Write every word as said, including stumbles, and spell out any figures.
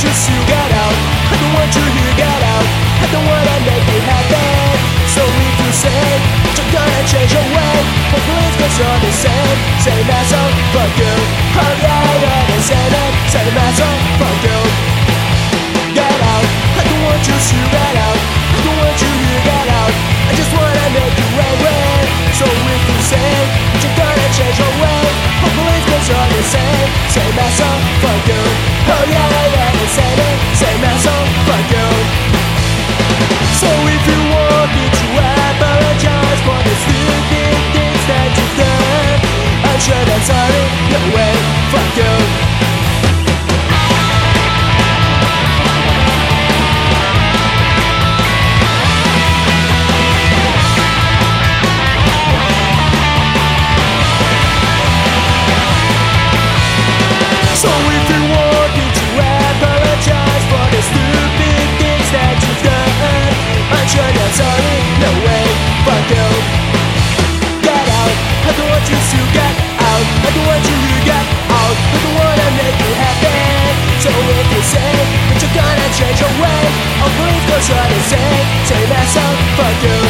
you to get out. I don't want you to get out. I don't wanna make you happy. So if you say you're gonna change your way, well please cause you're the same. Same asshole, fuck you. Oh yeah, you're the same and same asshole, fuck you. Get out. I don't want you to get out. I don't want you to get out. I just wanna make you angry. So if you say you're gonna change your way, well please cause you're the same. Same asshole, fuck you. Oh yeah, you're the same and same asshole, fuck you. So if you want me to apologize for the stupid things that you've done, I'm sure that's sorry, no way, fuck you. So if you want me to apologize for the stupid things that you've done, I'm sure that's sorry, no way, fuck you. Get out, I don't want you to get out. I don't want you to get out. I don't wanna make you happy. So if you say that you're gonna change your way, oh please cause you're the same. Same asshole, fuck you.